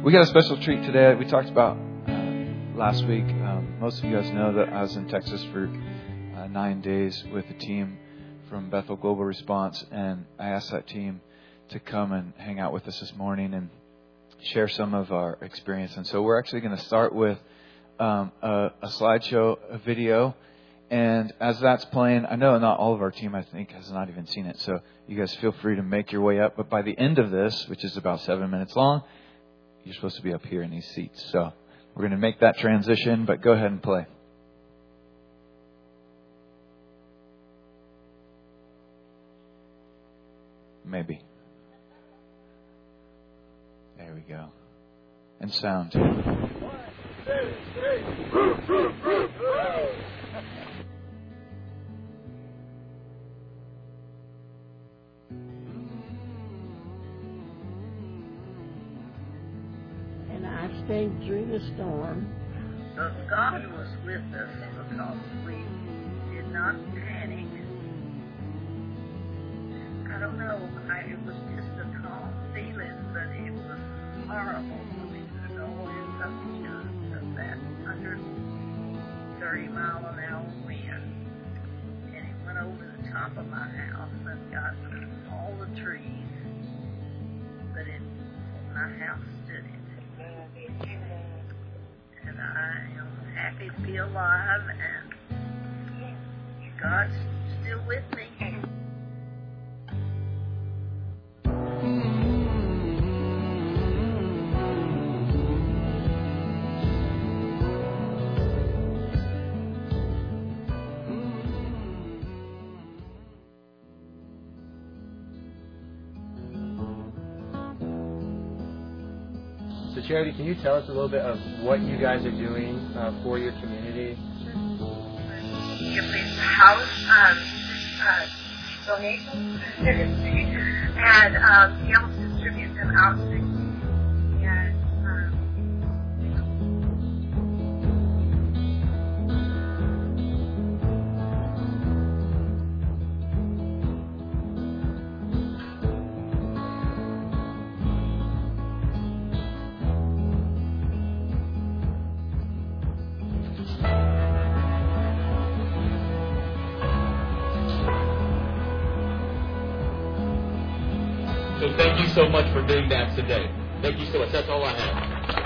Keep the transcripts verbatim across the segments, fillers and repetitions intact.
We got a special treat today. We talked about uh, last week. Um, most of you guys know that I was in Texas for uh, nine days with a team from Bethel Global Response, and I asked that team to come and hang out with us this morning and share some of our experience. And so we're actually going to start with um, a, a slideshow, a video. And as that's playing, I know not all of our team, I think, has not even seen it. So you guys feel free to make your way up. But by the end of this, which is about seven minutes long, you're supposed to be up here in these seats. So we're going to make that transition, but go ahead and play. Maybe. There we go. And sound. One, two, three. Roof, roof, roof, roof. And I stayed through the storm. But God was with us because we did not panic. I don't know, I, it was just a calm feeling, but it was horrible for me to go in such of that one hundred thirty mile an hour wind. And it went over the top of my house and got all the trees, but it, my house stood it. And I am happy to be alive, and God's still with me. So Charity, can you tell us a little bit of what you guys are doing uh, for your community? Give these house um, uh, donations and um, be able to distribute them out to the community. And, um, So thank you so much for doing that today. Thank you so much. That's all I have.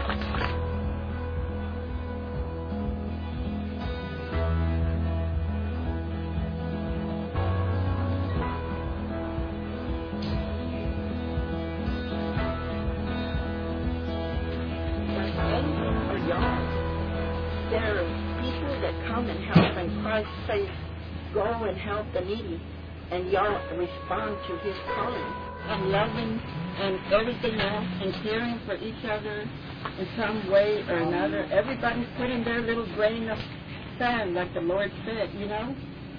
There are people that come and help, and Christ says, go and help the needy, and y'all respond to his calling. And loving and everything else, and caring for each other in some way or another. Everybody's putting their little grain of sand, like the Lord said, you know?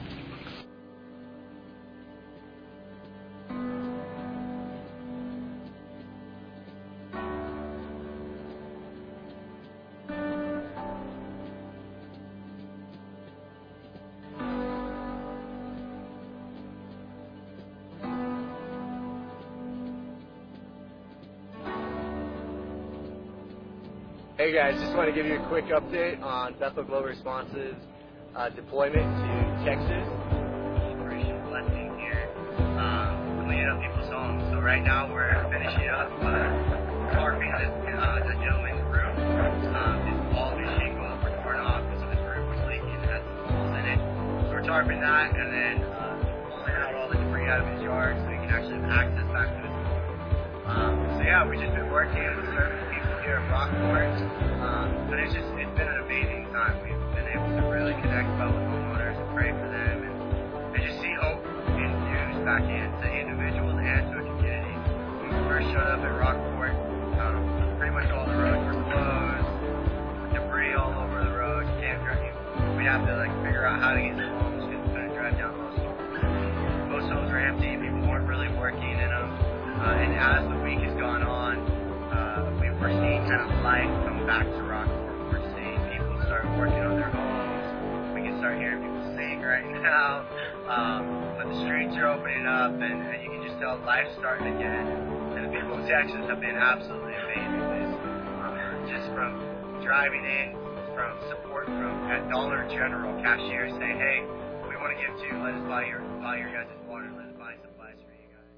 Hey guys, just want to give you a quick update on Bethel Global Response's uh, deployment to Texas. Operation Blessing here, um, cleaning up people's homes. So right now we're finishing up uh, tarping this, uh, the gentleman's roof. Um, his wall, his shingle were torn off because of his roof was leaking and had some holes in it. So we're tarping that and then uh, pulling out all the debris out of his yard so we can actually have access back to his home. Um, so yeah, we've just been working with serving people here at Rockport. Um, but it's just, it's been an amazing time. We've been able to really connect well with homeowners and pray for them and, and just see hope infused back into individuals and to a community. When we first showed up at Rockport, um, pretty much all the roads were closed, debris all over the road. You can't drive. We have to like figure out how to get to homes because we couldn't drive down most homes. Most homes were empty. People weren't really working in them. Uh, and as the week has gone on, uh, we were seeing kind of life come back to Rockport. We're seeing people start working on their homes. We can start hearing people sing right now. Um, but the streets are opening up, and, and you can just tell life's starting again. And the people in Texas have been absolutely amazing. It's just from driving in, from support from at Dollar General cashiers say, hey, we want to give to you. Let us buy your buy your guys' water. Let us buy supplies for you guys.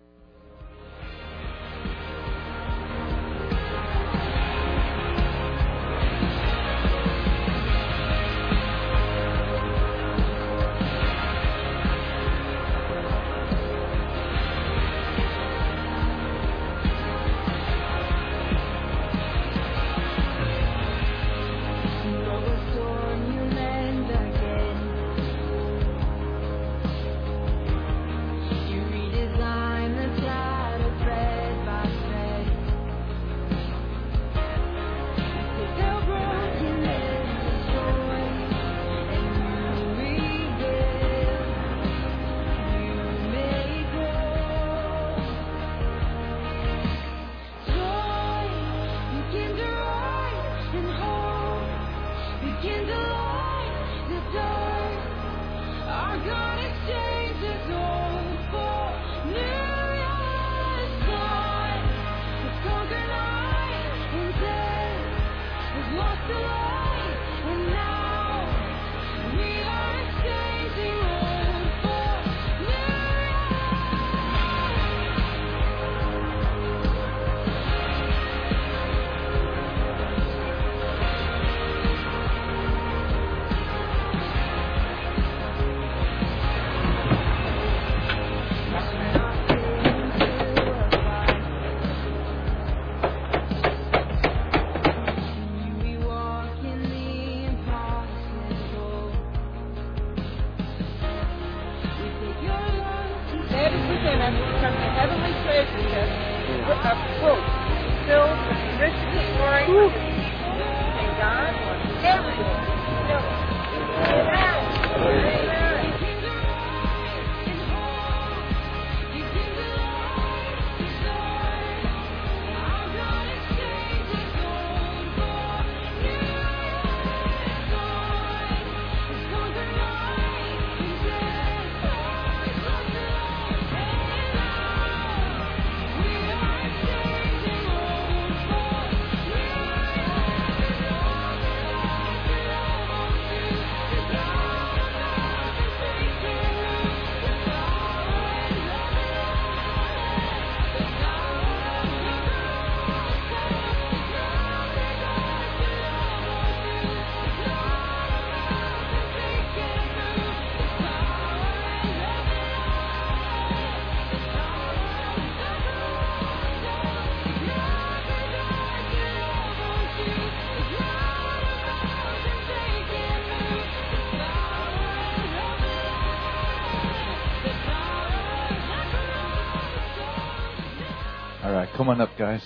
All right, come on up, guys.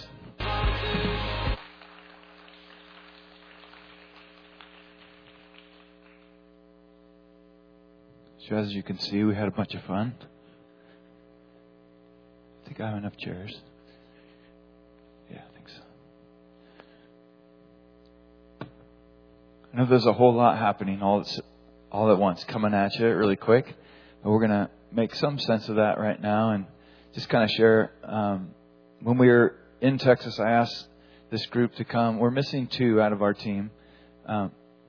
So as you can see, we had a bunch of fun. I think I have enough chairs. Yeah, I think so. I know there's a whole lot happening all at, all at once, coming at you really quick. But we're going to make some sense of that right now and just kind of share. Um, when we were in Texas, I asked this group to come. We're missing two out of our team. Um,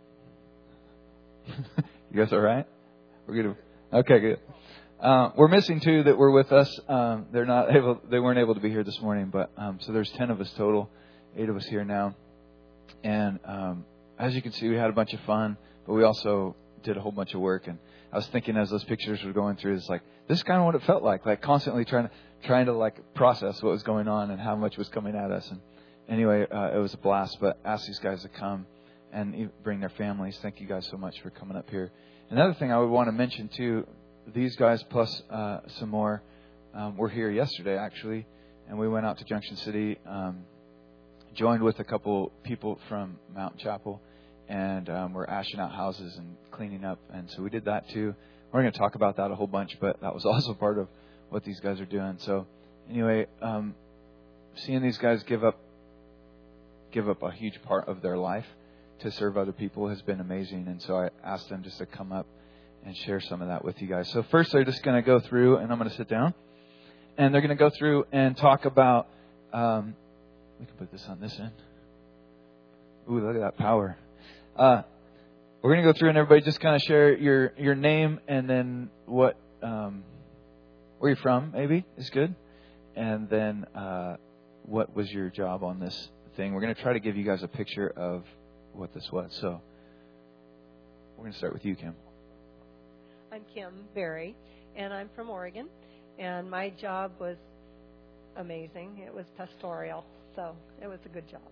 you guys all right? We're good. Okay, good. Uh, we're missing two that were with us. Um, they're not able. They weren't able to be here this morning, but um, so there's ten of us total. Eight of us here now, and um, as you can see, we had a bunch of fun, but we also did a whole bunch of work. And I was thinking as those pictures were going through, it's like this is kind of what it felt like, like constantly trying to trying to like process what was going on and how much was coming at us. And anyway, uh, it was a blast. But ask these guys to come and bring their families. Thank you guys so much for coming up here. Another thing I would want to mention too, these guys plus uh, some more um, were here yesterday actually, and we went out to Junction City, um, joined with a couple people from Mountain Chapel, and um, we're ashing out houses and cleaning up, and so we did that too. We're going to talk about that a whole bunch, but that was also part of what these guys are doing. So anyway, um, seeing these guys give up give up a huge part of their life to serve other people has been amazing. And so I asked them just to come up and share some of that with you guys. So first they're just going to go through, and I'm going to sit down, and they're going to go through and talk about, um, we can put this on this end. Ooh, look at that power. Uh, we're going to go through and everybody just kind of share your, your name and then what, um, where you're from, maybe, is good. And then uh, what was your job on this thing. We're going to try to give you guys a picture of what this was. So we're going to start with you, Kim. I'm Kim Berry, and I'm from Oregon. And my job was amazing. It was pastoral, so it was a good job.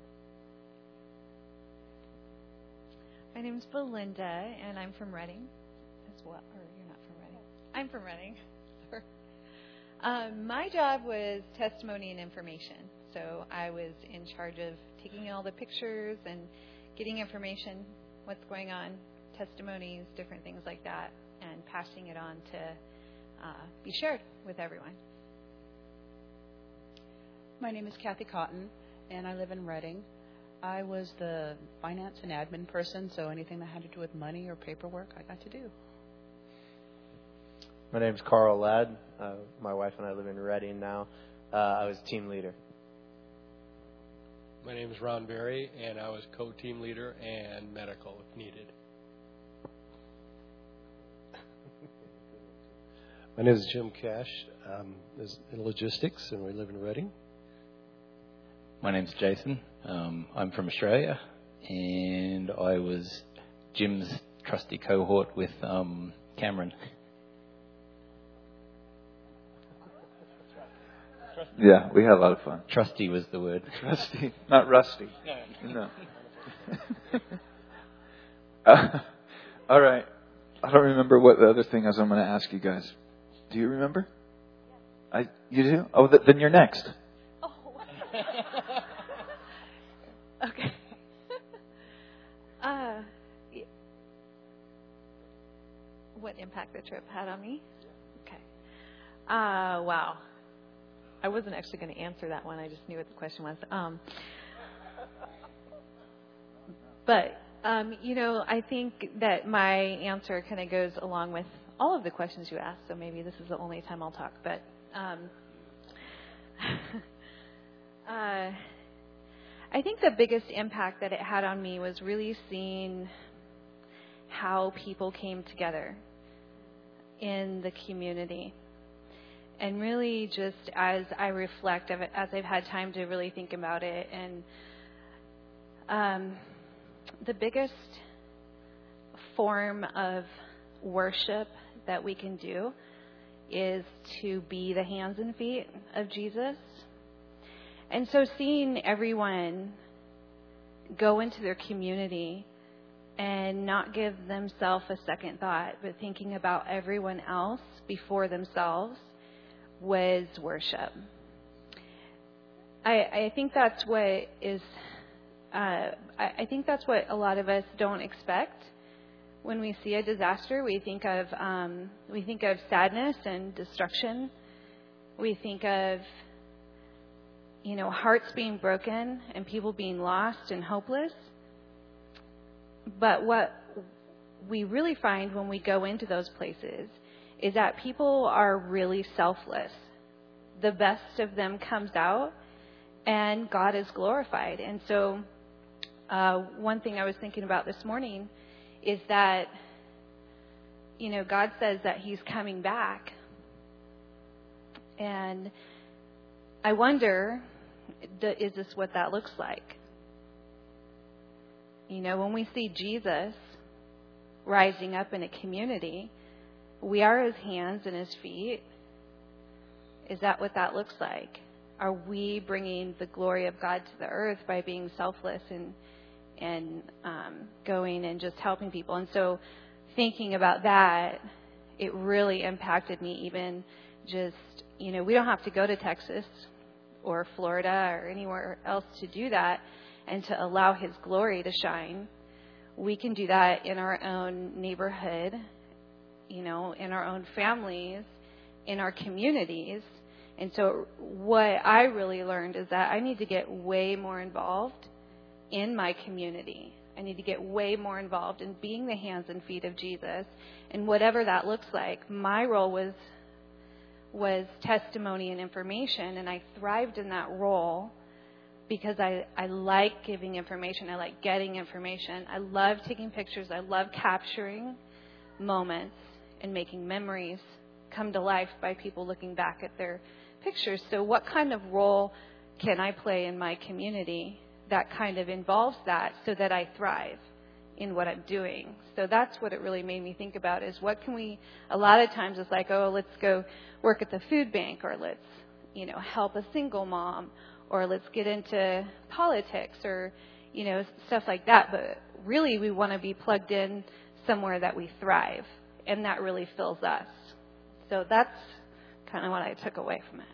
My name's Belinda, and I'm from Reading as well. Or you're not from Reading. I'm from Reading. um, my job was testimony and information. So I was in charge of taking all the pictures and getting information, what's going on, testimonies, different things like that, and passing it on to uh, be shared with everyone. My name is Kathy Cotton, and I live in Reading. I was the finance and admin person, so anything that had to do with money or paperwork, I got to do. My name's Carl Ladd. Uh, my wife and I live in Reading now. Uh, I was team leader. My name is Ron Berry, and I was co-team leader and medical if needed. My name is Jim Cash. Um, in logistics, and we live in Reading. My name's Jason. Um, I'm from Australia, and I was Jim's trusty cohort with um, Cameron. Yeah, we had a lot of fun. Trusty was the word. Trusty, not rusty. No. uh, all right. I don't remember what the other thing is I'm going to ask you guys. Do you remember? I you do? Oh, th- then you're next. Oh. Okay. uh, what impact the trip had on me? Okay. Uh, wow. I wasn't actually going to answer that one. I just knew what the question was. Um, but, um, you know, I think that my answer kind of goes along with all of the questions you asked, so maybe this is the only time I'll talk. But um, uh, I think the biggest impact that it had on me was really seeing how people came together in the community. And really just as I reflect, as I've had time to really think about it, and um, the biggest form of worship that we can do is to be the hands and feet of Jesus. And so seeing everyone go into their community and not give themselves a second thought, but thinking about everyone else before themselves was worship. I, I think that's what is, uh, I, I think that's what a lot of us don't expect. When we see a disaster, we think of, um, we think of sadness and destruction. We think of, you know, hearts being broken and people being lost and hopeless. But what we really find when we go into those places is that people are really selfless. The best of them comes out, and God is glorified. And so uh, one thing I was thinking about this morning is that, you know, God says that He's coming back. And I wonder, is this what that looks like? You know, when we see Jesus rising up in a community, we are His hands and His feet. Is that what that looks like? Are we bringing the glory of God to the earth by being selfless and and um, going and just helping people? And so thinking about that, it really impacted me even just, you know, we don't have to go to Texas or Florida or anywhere else to do that and to allow His glory to shine. We can do that in our own neighborhood, you know, in our own families, in our communities. And so what I really learned is that I need to get way more involved in my community. I need to get way more involved in being the hands and feet of Jesus. And whatever that looks like, my role was was testimony and information, and I thrived in that role because I, I like giving information. I like getting information. I love taking pictures. I love capturing moments and making memories come to life by people looking back at their pictures. So what kind of role can I play in my community that kind of involves that so that I thrive in what I'm doing? So that's what it really made me think about, is what can we, a lot of times it's like, oh, let's go work at the food bank, or let's, you know, help a single mom, or let's get into politics, or, you know, stuff like that. But really we want to be plugged in somewhere that we thrive, and that really fills us. So that's kind of what I took away from it.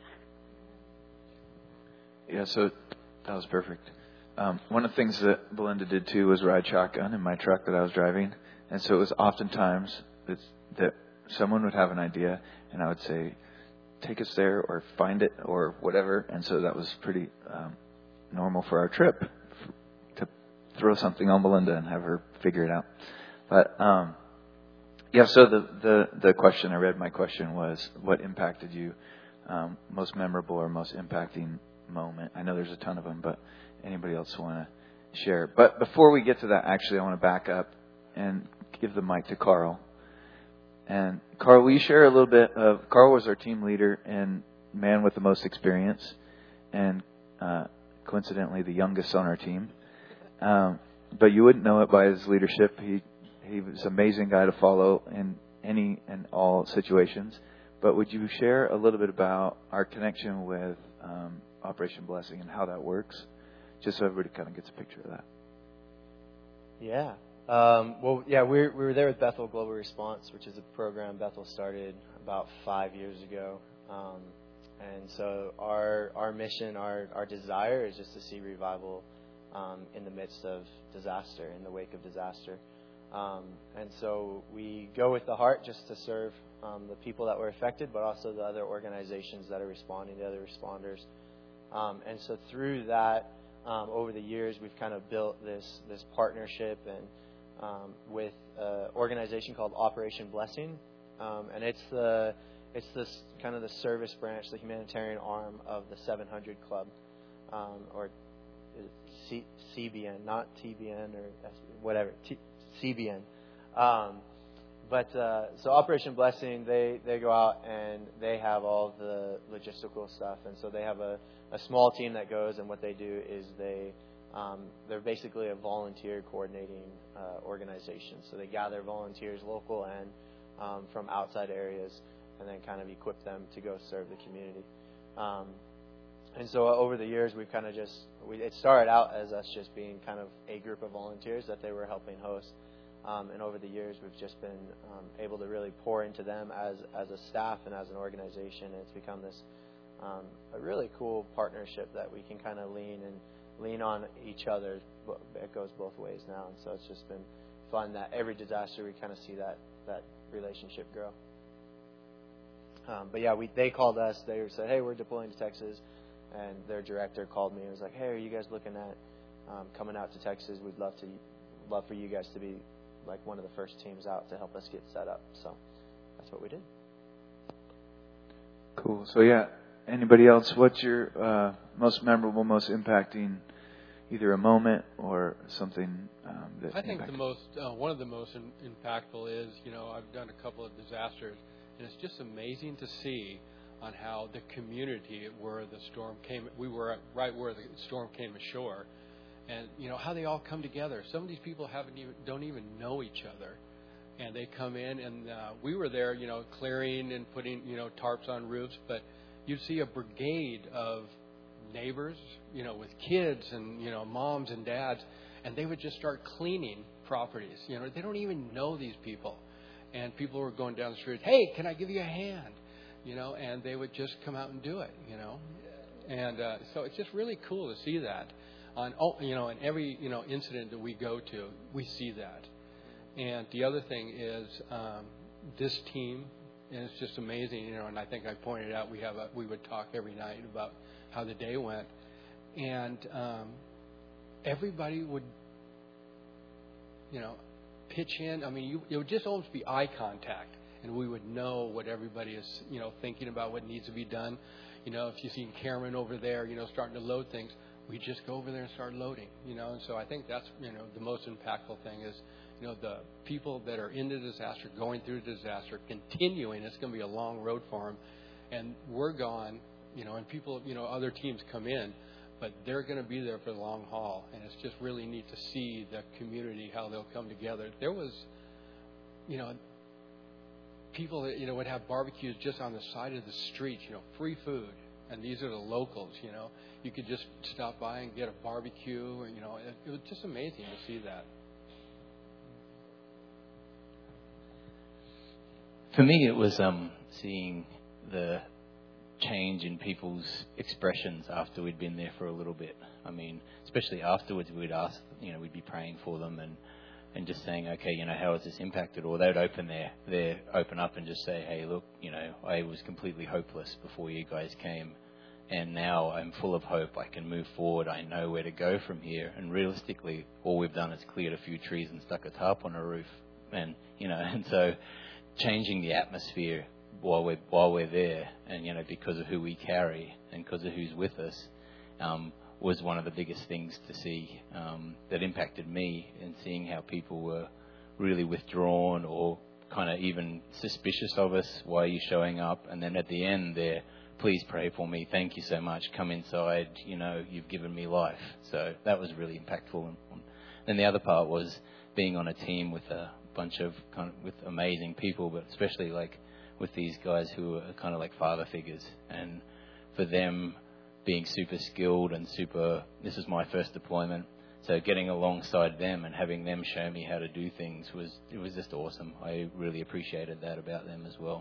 Yeah, so that was perfect. Um, one of the things that Belinda did too was ride shotgun in my truck that I was driving. And so it was oftentimes that, that someone would have an idea and I would say, take us there or find it or whatever. And so that was pretty um, normal for our trip, to throw something on Belinda and have her figure it out. But um, yeah, so the, the, the question, I read my question was, what impacted you um, most memorable or most impacting moment? I know there's a ton of them, but anybody else want to share? But before we get to that, actually, I want to back up and give the mic to Carl. And Carl, will you share a little bit of, Carl was our team leader and man with the most experience, and uh, coincidentally the youngest on our team. Um, but you wouldn't know it by his leadership. He he was an amazing guy to follow in any and all situations. But would you share a little bit about our connection with um, Operation Blessing and how that works, just so everybody kind of gets a picture of that? Yeah. Um, well, yeah, we we were there with Bethel Global Response, which is a program Bethel started about five years ago. Um, and so our our mission, our, our desire is just to see revival um, in the midst of disaster, in the wake of disaster. Um, and so we go with the heart just to serve um, the people that were affected, but also the other organizations that are responding, the other responders. Um, and so through that, um, over the years, we've kind of built this this partnership and um, with an organization called Operation Blessing, um, and it's the it's this kind of the service branch, the humanitarian arm of the seven hundred Club, um, or C- CBN, not T B N or whatever, T- C B N. Um, But uh, so Operation Blessing, they, they go out and they have all the logistical stuff, and so they have a, a small team that goes, and what they do is they um, they're basically a volunteer coordinating uh, organization. So they gather volunteers, local and um, from outside areas, and then kind of equip them to go serve the community. Um, and so over the years, we've kind of just we, it started out as us just being kind of a group of volunteers that they were helping host. Um, and over the years, we've just been um, able to really pour into them as as a staff and as an organization. And it's become this um, a really cool partnership that we can kind of lean and lean on each other. It goes both ways now, and so it's just been fun that every disaster we kind of see that that relationship grow. Um, but yeah, we they called us. They said, "Hey, we're deploying to Texas," and their director called me and was like, "Hey, are you guys looking at um, coming out to Texas? We'd love to love for you guys to be like one of the first teams out to help us get set up." So that's what we did. Cool. So yeah, anybody else? What's your uh, most memorable, most impacting, either a moment or something um, that I think impacted? the most, uh, one of the most in, impactful is, you know, I've done a couple of disasters, and it's just amazing to see on how the community where the storm came, we were at, right where the storm came ashore. And, you know, how they all come together. Some of these people haven't even don't even know each other. And they come in, and uh, we were there, you know, clearing and putting, you know, tarps on roofs. But you'd see a brigade of neighbors, you know, with kids and, you know, moms and dads. And they would just start cleaning properties. You know, they don't even know these people. And people were going down the street, "Hey, can I give you a hand?" You know, and they would just come out and do it, you know. And uh, so it's just really cool to see that. On, you know, in every, you know, incident that we go to, we see that. And the other thing is um, this team, and it's just amazing, you know, and I think I pointed out we have a, we would talk every night about how the day went. And um, everybody would, you know, pitch in. I mean, you, it would just almost be eye contact, and we would know what everybody is, you know, thinking about what needs to be done. You know, if you see Cameron over there, you know, starting to load things, we just go over there and start loading, you know. And so I think that's, you know, the most impactful thing is, you know, the people that are in the disaster, going through the disaster, continuing. It's going to be a long road for them. And we're gone, you know, and people, you know, other teams come in, but they're going to be there for the long haul. And it's just really neat to see the community, how they'll come together. There was, you know, people that, you know, would have barbecues just on the side of the street, you know, free food. And these are the locals, you know. You could just stop by and get a barbecue. And, you know, it, it was just amazing to see that. For me, it was um, seeing the change in people's expressions after we'd been there for a little bit. I mean, especially afterwards, we'd ask, you know, we'd be praying for them and, and just saying, okay, you know, how has this impacted? Or they'd open their, their open up and just say, hey, look, you know, I was completely hopeless before you guys came, and now I'm full of hope. I can move forward. I know where to go from here. And realistically, all we've done is cleared a few trees and stuck a tarp on a roof, and you know, and so changing the atmosphere while we're while we're there, and you know, because of who we carry and because of who's with us, um, was one of the biggest things to see um, that impacted me, and seeing how people were really withdrawn or kind of even suspicious of us. Why are you showing up? And then at the end, they're, please pray for me. Thank you so much. Come inside. You know, you've given me life. So that was really impactful. And the other part was being on a team with a bunch of kind of with amazing people, but especially like with these guys who are kind of like father figures, and for them being super skilled and super, this is my first deployment, so getting alongside them and having them show me how to do things was, it was just awesome. I really appreciated that about them as well.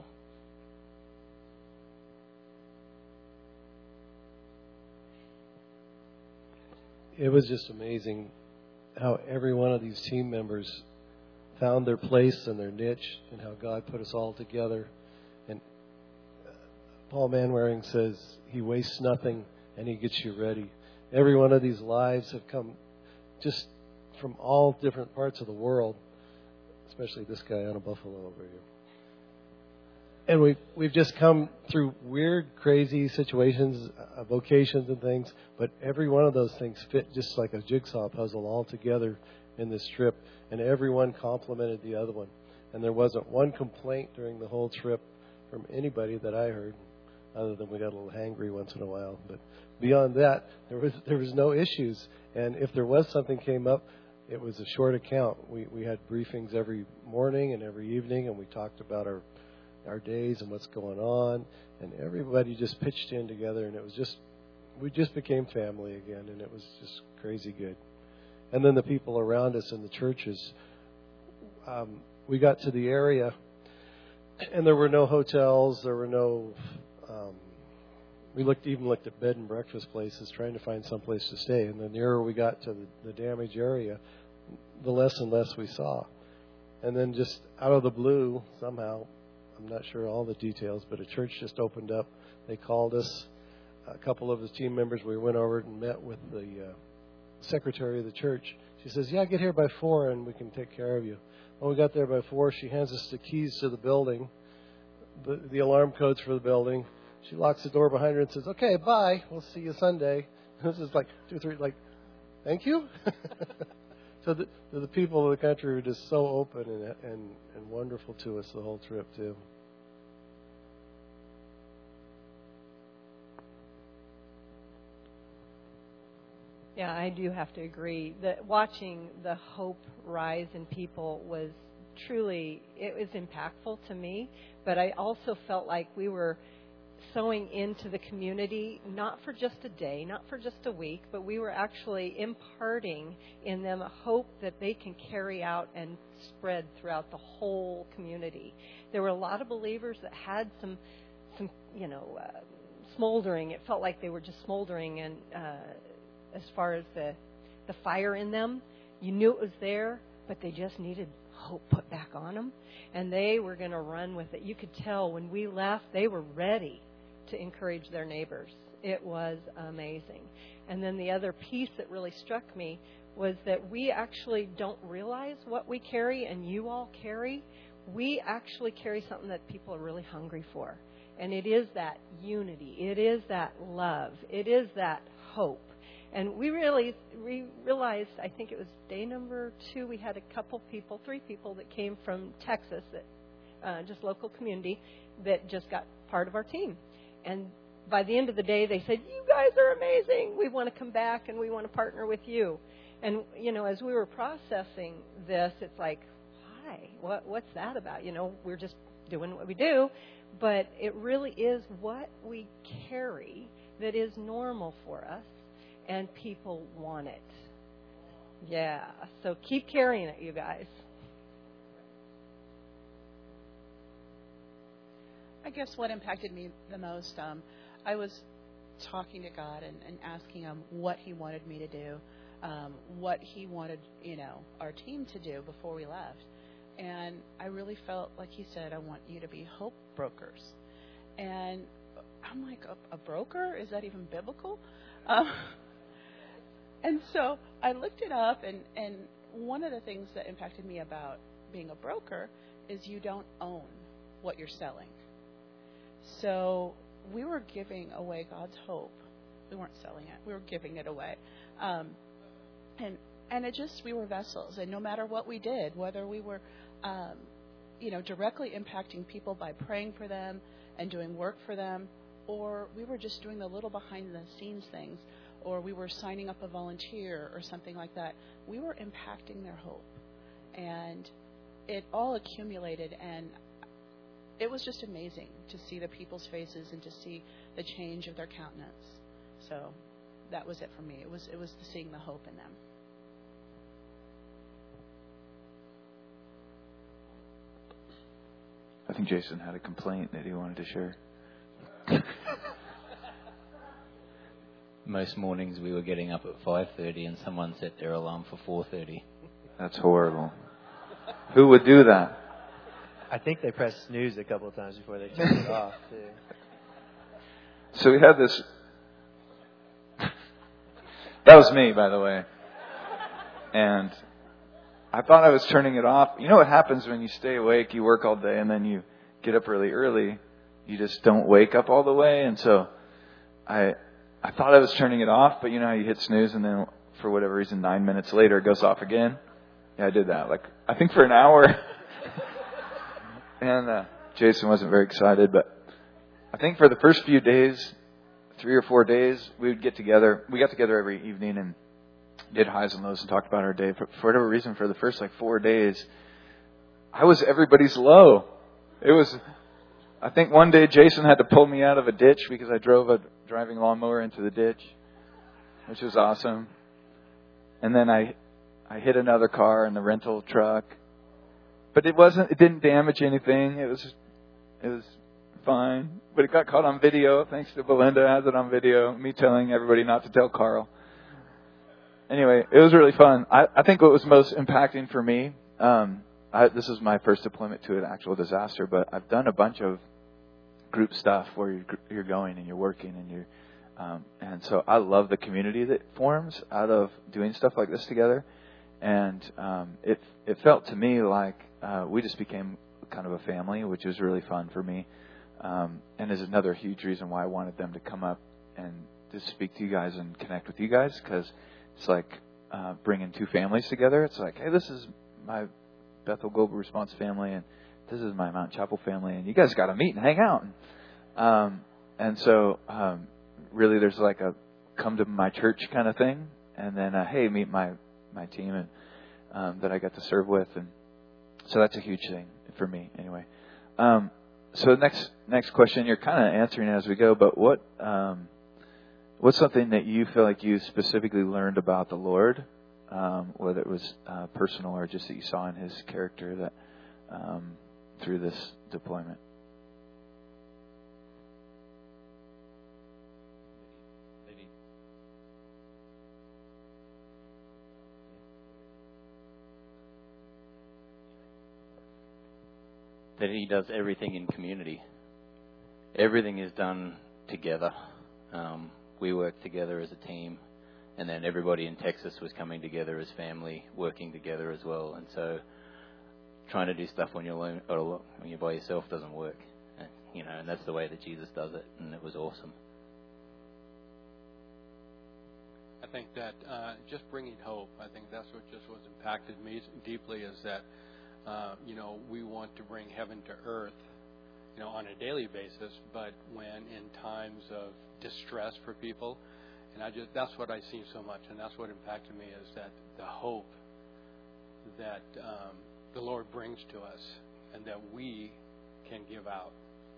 It was just amazing how every one of these team members found their place and their niche, and how God put us all together. And Paul Manwaring says he wastes nothing and he gets you ready. Every one of these lives have come just from all different parts of the world, especially this guy on a buffalo over here. And we've, we've just come through weird, crazy situations, uh, vocations and things, but every one of those things fit just like a jigsaw puzzle all together in this trip, and everyone complimented the other one. And there wasn't one complaint during the whole trip from anybody that I heard, other than we got a little hangry once in a while. But beyond that, there was there was no issues. And if there was something came up, it was a short account. We we had briefings every morning and every evening, and we talked about our our days and what's going on. And everybody just pitched in together, and it was just we just became family again, and it was just crazy good. And then the people around us in the churches, um, we got to the area, and there were no hotels. There were no. Um, we looked even looked at bed and breakfast places, trying to find some place to stay. And the nearer we got to the, the damaged area, the less and less we saw. And then just out of the blue, somehow, I'm not sure all the details, but a church just opened up. They called us. A couple of his team members. We went over and met with the. Uh, secretary of the church. She says, yeah, get here by four and we can take care of you. When we got there by four, she hands us the keys to the building, the, the alarm codes for the building. She locks the door behind her and says, okay, bye. We'll see you Sunday. This is like two, three, like, thank you. So the, the people of the country were just so open and, and, and wonderful to us the whole trip, too. Yeah, I do have to agree that watching the hope rise in people was truly, it was impactful to me. But I also felt like we were sowing into the community, not for just a day, not for just a week, but we were actually imparting in them a hope that they can carry out and spread throughout the whole community. There were a lot of believers that had some, some you know, uh, smoldering. It felt like they were just smoldering and uh as far as the the fire in them. You knew it was there, but they just needed hope put back on them, and they were going to run with it. You could tell when we left, they were ready to encourage their neighbors. It was amazing. And then the other piece that really struck me was that we actually don't realize what we carry, and you all carry. We actually carry something that people are really hungry for, and it is that unity. It is that love. It is that hope. And we really we realized, I think it was day number two, we had a couple people, three people that came from Texas, that uh, just local community, that just got part of our team. And by the end of the day, they said, "You guys are amazing. We want to come back and we want to partner with you." And, you know, as we were processing this, it's like, why? What, what's that about? You know, we're just doing what we do. But it really is what we carry that is normal for us, and people want it. Yeah, so keep carrying it, you guys. I guess what impacted me the most, um, I was talking to God and, and asking Him what He wanted me to do. Um, what He wanted, you know, our team to do before we left. And I really felt like He said, "I want you to be hope brokers." And I'm like, a, a broker? Is that even biblical? Um, and so I looked it up, and, and one of the things that impacted me about being a broker is you don't own what you're selling. So we were giving away God's hope. We weren't selling it. We were giving it away. Um, And and it just, we were vessels. And no matter what we did, whether we were, um, you know, directly impacting people by praying for them and doing work for them, or we were just doing the little behind-the-scenes things, or we were signing up a volunteer or something like that, we were impacting their hope. And it all accumulated, and it was just amazing to see the people's faces and to see the change of their countenance. So that was it for me. It was it was seeing the hope in them. I think Jason had a complaint that he wanted to share. Most mornings we were getting up at five thirty and someone set their alarm for four thirty. That's horrible. Who would do that? I think they pressed snooze a couple of times before they turned it off, too. So we had this... That was me, by the way. And I thought I was turning it off. You know what happens when you stay awake, you work all day, and then you get up really early. You just don't wake up all the way. And so I I thought I was turning it off, but you know how you hit snooze, and then for whatever reason, nine minutes later, it goes off again? Yeah, I did that. Like, I think for an hour. And uh, Jason wasn't very excited, but I think for the first few days, three or four days, we would get together. We got together every evening and did highs and lows and talked about our day. For, for whatever reason, for the first like four days, I was everybody's low. It was, I think one day Jason had to pull me out of a ditch because I drove a driving lawnmower into the ditch, which was awesome. And then I, I hit another car in the rental truck, but it wasn't, it didn't damage anything. It was, it was fine, but it got caught on video. Thanks to Belinda, has it on video. Me telling everybody not to tell Carl. Anyway, it was really fun. I, I think what was most impacting for me, um, I, this is my first deployment to an actual disaster, but I've done a bunch of group stuff where you're, you're going and you're working and you're, um, and so I love the community that forms out of doing stuff like this together. And um, it it felt to me like uh, we just became kind of a family, which was really fun for me. Um, and is another huge reason why I wanted them to come up and just speak to you guys and connect with you guys, because it's like uh, bringing two families together. It's like, hey, this is my Bethel Global Response family, and this is my Mount Chapel family, and you guys got to meet and hang out. Um, and so um, really there's like a come to my church kind of thing, and then, uh, hey, meet my, my team and um, that I got to serve with. And so that's a huge thing for me anyway. Um, So next next question, you're kind of answering as we go, but what um, what's something that you feel like you specifically learned about the Lord, um, whether it was uh, personal or just that you saw in His character that um, through this deployment? That He does everything in community. Everything is done together. Um, we work together as a team, and then everybody in Texas was coming together as family, working together as well. And so, trying to do stuff when you're alone, or when you're by yourself doesn't work. You know, and that's the way that Jesus does it, and it was awesome. I think that uh, just bringing hope, I think that's what just was impacted me deeply is that, uh, you know, we want to bring heaven to earth, you know, on a daily basis, but when in times of distress for people, and I just, that's what I see so much, and that's what impacted me is that the hope that um, the Lord brings to us and that we can give out.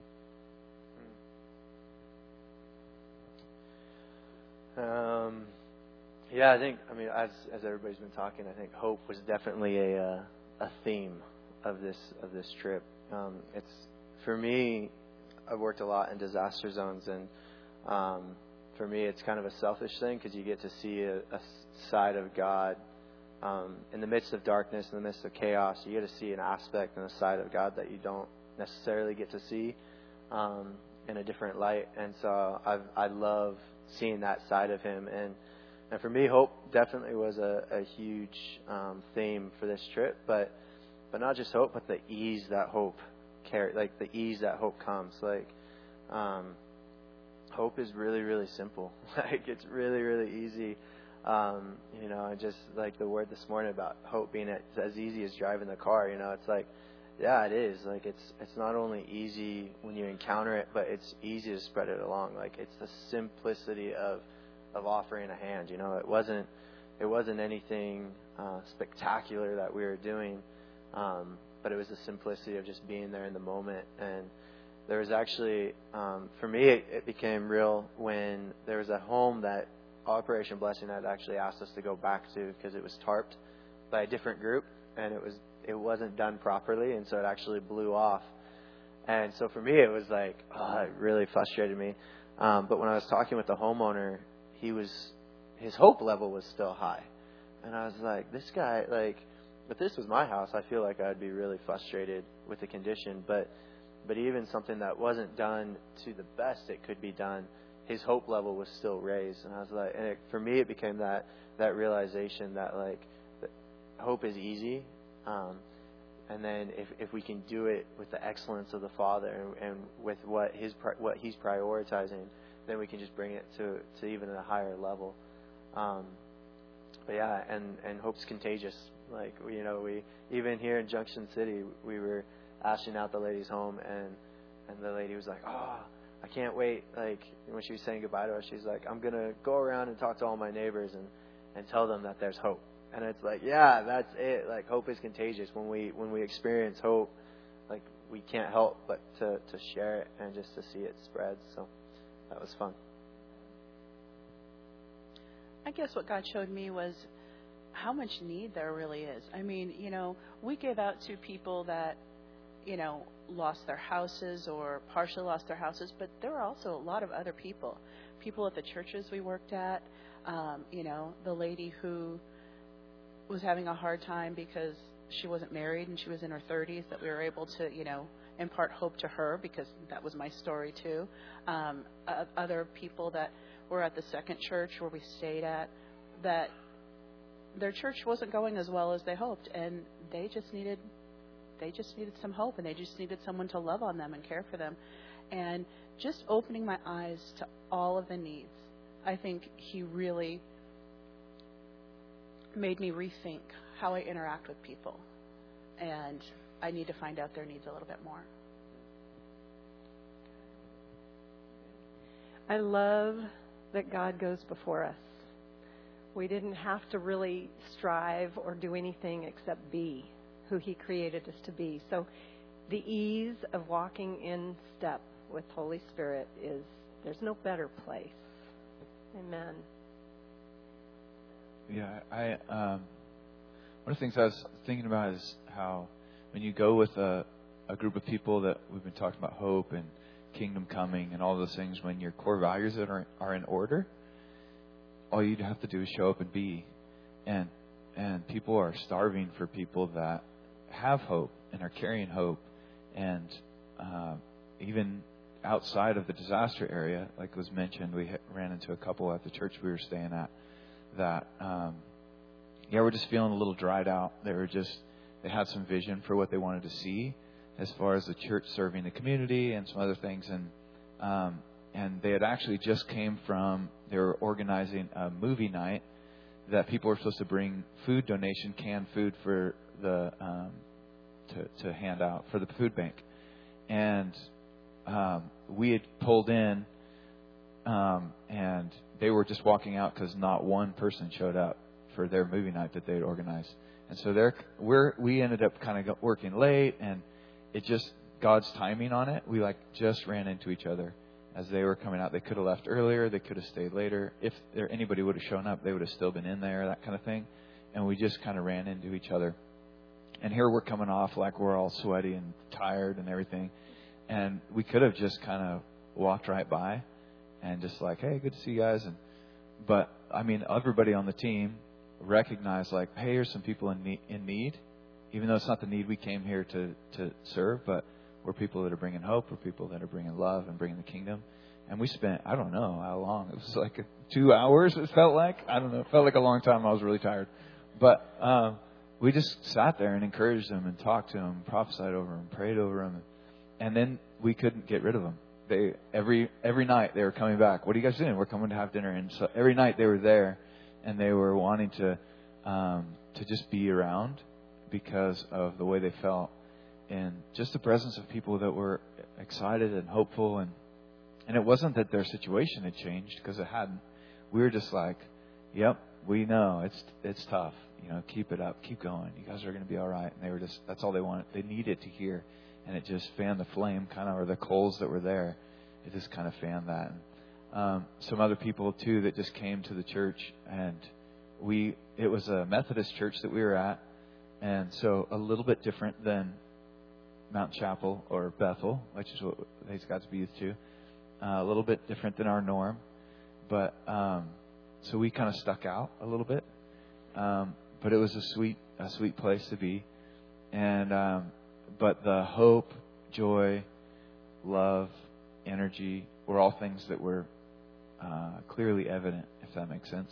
Um, yeah, I think, I mean, as as everybody's been talking, I think hope was definitely a uh, a theme of this of this trip. Um, it's for me, I've worked a lot in disaster zones, and um, for me, it's kind of a selfish thing because you get to see a, a side of God um, in the midst of darkness, in the midst of chaos. You get to see an aspect and a side of God that you don't necessarily get to see um, in a different light. And so I've, I love seeing that side of Him. And and for me, hope definitely was a, a huge um, theme for this trip. But but not just hope, but the ease that hope carry, like the ease that hope comes. Like um, hope is really really simple. Like it's really really easy. Um, you know, I just like the word this morning about hope being as easy as driving the car. You know, it's like, yeah, it is. Like it's it's not only easy when you encounter it, but it's easy to spread it along. Like it's the simplicity of of offering a hand. You know, it wasn't it wasn't anything uh, spectacular that we were doing, um, but it was the simplicity of just being there in the moment. And there was actually, um, for me, it, it became real when there was a home that Operation Blessing had actually asked us to go back to because it was tarped by a different group, and it was it wasn't done properly, and so it actually blew off. And so for me, it was like, oh, it really frustrated me. Um, but when I was talking with the homeowner, he was his hope level was still high, and I was like, this guy, like, if this was my house, I feel like I'd be really frustrated with the condition. But but even something that wasn't done to the best it could be done, his hope level was still raised. And I was like, and it, for me, it became that that realization that like that hope is easy. Um, and then if if we can do it with the excellence of the Father and, and with what his what he's prioritizing, then we can just bring it to, to even a higher level. Um, but yeah, and, and hope's contagious. Like, you know, we even here in Junction City, we were ashing out the lady's home, and and the lady was like, oh, I can't wait. Like, when she was saying goodbye to us, she's like, I'm going to go around and talk to all my neighbors and, and tell them that there's hope. And it's like, yeah, that's it. Like, hope is contagious. When we when we experience hope, like, we can't help but to, to share it and just to see it spread. So that was fun. I guess what God showed me was how much need there really is. I mean, you know, we give out to people that, you know, lost their houses or partially lost their houses, but there are also a lot of other people. People at the churches we worked at, um, you know, the lady who was having a hard time because she wasn't married and she was in her thirties, that we were able to, you know, impart hope to her, because that was my story too. Um, uh, other people that were at the second church where we stayed at, that their church wasn't going as well as they hoped, and they just needed they just needed some hope, and they just needed someone to love on them and care for them. And just opening my eyes to all of the needs, I think he really made me rethink how I interact with people, and I need to find out their needs a little bit more. I love that God goes before us. We didn't have to really strive or do anything except be who he created us to be. So the ease of walking in step with Holy Spirit is, there's no better place. Amen. Yeah, I um, one of the things I was thinking about is how when you go with a, a group of people that we've been talking about hope and kingdom coming and all those things, when your core values that are are in order, all you have to do is show up and be. And and people are starving for people that have hope and are carrying hope. And uh, even outside of the disaster area, like was mentioned, we ran into a couple at the church we were staying at that, um, yeah, we're just feeling a little dried out. They were just, they had some vision for what they wanted to see as far as the church serving the community and some other things. And um, and they had actually just came from, they were organizing a movie night that people were supposed to bring food donation, canned food for the um, to to hand out for the food bank, and um, we had pulled in, um, and they were just walking out because not one person showed up for their movie night that they had organized, and so they're we're we ended up kind of working late, and it just God's timing on it. We like just ran into each other as they were coming out. They could have left earlier. They could have stayed later. If there anybody would have shown up, they would have still been in there, that kind of thing. And we just kind of ran into each other. And here we're coming off like we're all sweaty and tired and everything. And we could have just kind of walked right by and just like, hey, good to see you guys. And but I mean, everybody on the team recognized like, hey, here's some people in need, in need, even though it's not the need we came here to to serve, but we're people that are bringing hope. We're people that are bringing love and bringing the kingdom. And we spent, I don't know how long. It was like two hours, it felt like. I don't know. It felt like a long time. I was really tired. But um, we just sat there and encouraged them and talked to them, prophesied over them, prayed over them. And then we couldn't get rid of them. They every every night they were coming back. What are you guys doing? We're coming to have dinner. And so every night they were there, and they were wanting to um, to just be around because of the way they felt. And just the presence of people that were excited and hopeful. And, and it wasn't that their situation had changed, because it hadn't. We were just like, yep, we know it's it's tough. You know, keep it up. Keep going. You guys are going to be all right. And they were just, that's all they wanted. They needed to hear. And it just fanned the flame kind of, or the coals that were there. It just kind of fanned that. And, um, some other people, too, that just came to the church. And we, it was a Methodist church that we were at. And so a little bit different than Mount Chapel or Bethel, which is what these guys be used to. Uh, a little bit different than our norm, but um, so we kind of stuck out a little bit. Um, but it was a sweet, a sweet place to be, and um, but the hope, joy, love, energy were all things that were uh, clearly evident, if that makes sense.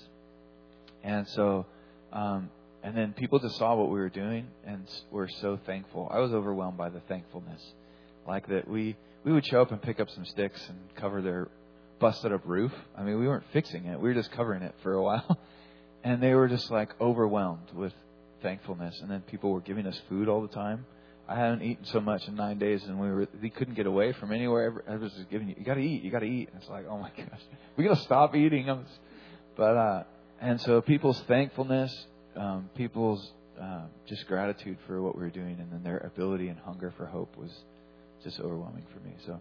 And so. Um, And then people just saw what we were doing and were so thankful. I was overwhelmed by the thankfulness. Like that we, we would show up and pick up some sticks and cover their busted up roof. I mean, we weren't fixing it. We were just covering it for a while. And they were just like overwhelmed with thankfulness. And then people were giving us food all the time. I hadn't eaten so much in nine days, and we were we couldn't get away from anywhere. I was just giving you, you got to eat, you got to eat. And it's like, oh my gosh, we got to stop eating. I'm just, but uh, and so people's thankfulness, um, people's uh, just gratitude for what we were doing, and then their ability and hunger for hope was just overwhelming for me. So,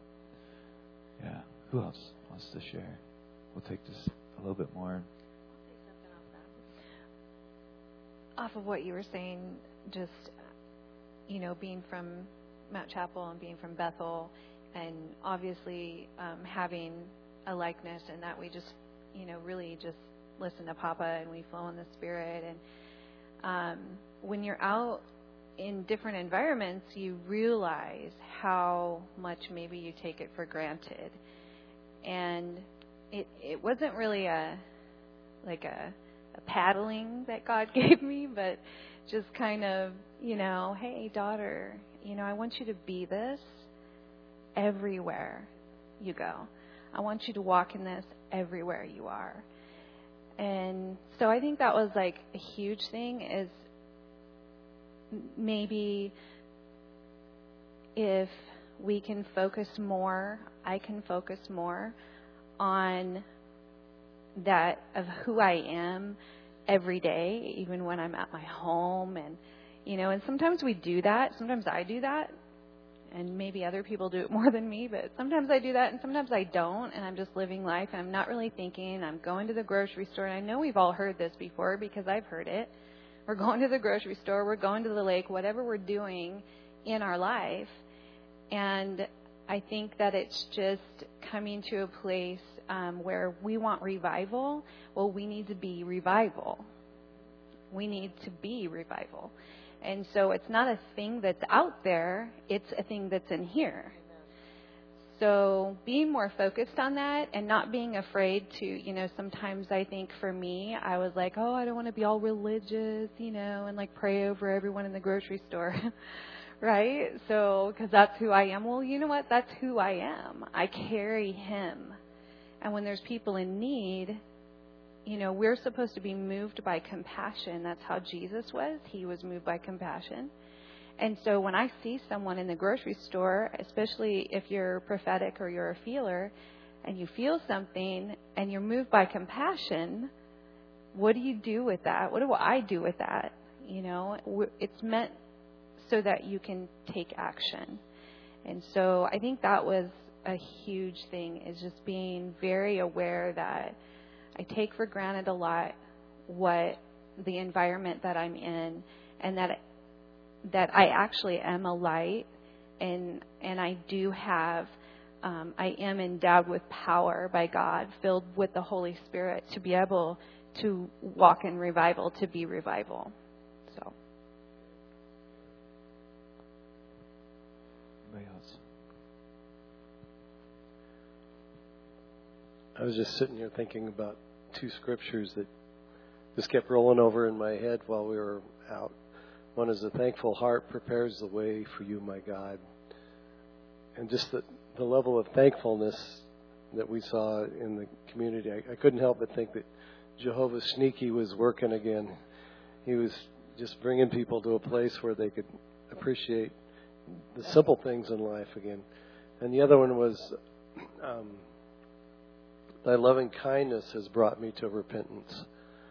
yeah, who else wants to share? We'll take this a little bit more. Off of what you were saying, just, you know, being from Mount Chapel and being from Bethel, and obviously um, having a likeness in that we just, you know, really just listen to Papa and we flow in the Spirit. And um, when you're out in different environments, you realize how much maybe you take it for granted. And it it wasn't really a like a a paddling that God gave me, but just kind of, you know, hey, daughter, you know, I want you to be this everywhere you go. I want you to walk in this everywhere you are. And so I think that was like a huge thing, is maybe if we can focus more, I can focus more on that of who I am every day, even when I'm at my home. And, you know, and sometimes we do that. Sometimes I do that. And maybe other people do it more than me, but sometimes I do that and sometimes I don't. And I'm just living life and I'm not really thinking. I'm going to the grocery store. And I know we've all heard this before because I've heard it. We're going to the grocery store. We're going to the lake, whatever we're doing in our life. And I think that it's just coming to a place Um, where we want revival. Well, we need to be revival. We need to be revival. And so it's not a thing that's out there. It's a thing that's in here. So being more focused on that and not being afraid to, you know, sometimes I think for me, I was like, oh, I don't want to be all religious, you know, and like pray over everyone in the grocery store. Right? So, because that's who I am. Well, you know what? That's who I am. I carry Him And when there's people in need, you know, we're supposed to be moved by compassion. That's how Jesus was. He was moved by compassion. And so when I see someone in the grocery store, especially if you're prophetic or you're a feeler, and you feel something and you're moved by compassion, what do you do with that? What do I do with that? You know, it's meant so that you can take action. And so I think that was a huge thing, is just being very aware that I take for granted a lot what the environment that I'm in, and that that I actually am a light, and and I do have, um, I am endowed with power by God, filled with the Holy Spirit to be able to walk in revival, to be revival. So. Anybody else? I was just sitting here thinking about two scriptures that just kept rolling over in my head while we were out. One is, a thankful heart prepares the way for you, my God. And just the, the level of thankfulness that we saw in the community, I, I couldn't help but think that Jehovah Sneaky was working again. He was just bringing people to a place where they could appreciate the simple things in life again. And the other one was, um, thy loving kindness has brought me to repentance.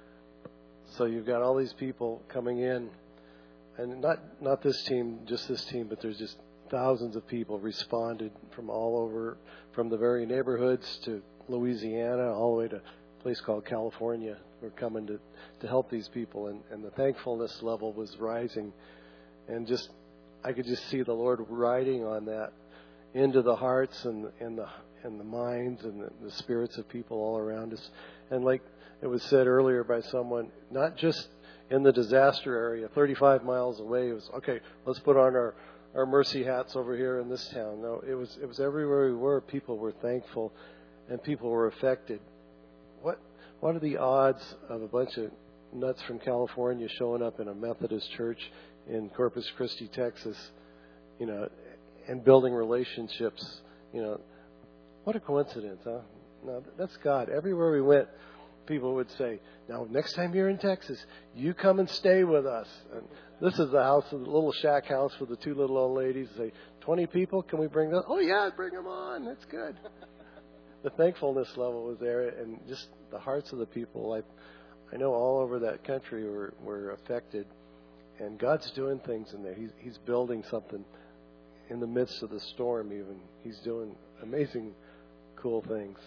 So you've got all these people coming in, and not not this team, just this team, but there's just thousands of people responded from all over, from the very neighborhoods to Louisiana, all the way to a place called California. We're coming to, to help these people, and, and the thankfulness level was rising. And just, I could just see the Lord riding on that into the hearts and, and the and the minds and the, the spirits of people all around us. And like it was said earlier by someone, not just in the disaster area, thirty-five miles away, it was, okay, let's put on our, our mercy hats over here in this town. No, it was it was everywhere we were, people were thankful and people were affected. What what are the odds of a bunch of nuts from California showing up in a Methodist church in Corpus Christi, Texas, you know, and building relationships? You know, what a coincidence, huh? No, that's God. Everywhere we went, people would say, now, next time you're in Texas, you come and stay with us. And this is the house, the little shack house for the two little old ladies. Say, twenty people, can we bring them? Oh, yeah, bring them on. That's good. The thankfulness level was there, and just the hearts of the people. I, I know all over that country were, were affected, and God's doing things in there. He's, he's building something in the midst of the storm even. He's doing amazing, cool things.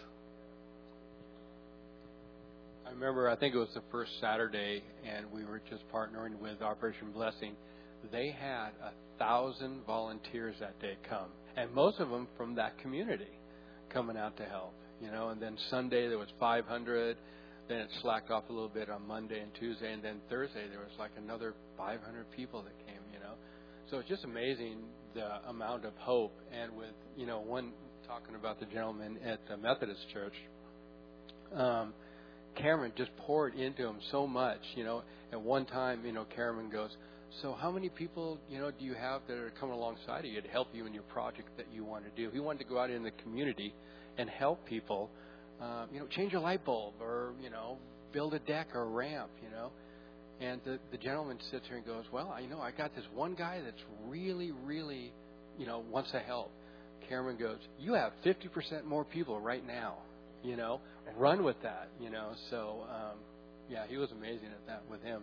I remember, I think it was the first Saturday, and we were just partnering with Operation Blessing. They had a thousand volunteers that day come, and most of them from that community coming out to help. You know, and then Sunday there was five hundred. Then it slacked off a little bit on Monday and Tuesday, and then Thursday there was like another five hundred people that came. You know, so it's just amazing the amount of hope. And with, you know, one talking about the gentleman at the Methodist Church. Um, Cameron just poured into him so much, you know. At one time, you know, Cameron goes, so how many people, you know, do you have that are coming alongside of you to help you in your project that you want to do? He wanted to go out in the community and help people, uh, you know, change a light bulb or, you know, build a deck or a ramp, you know. And the, the gentleman sits here and goes, well, you know, I got this one guy that's really, really, you know, wants to help. Cameron goes, you have fifty percent more people right now. You know, run with that, you know. So, um, yeah, he was amazing at that with him.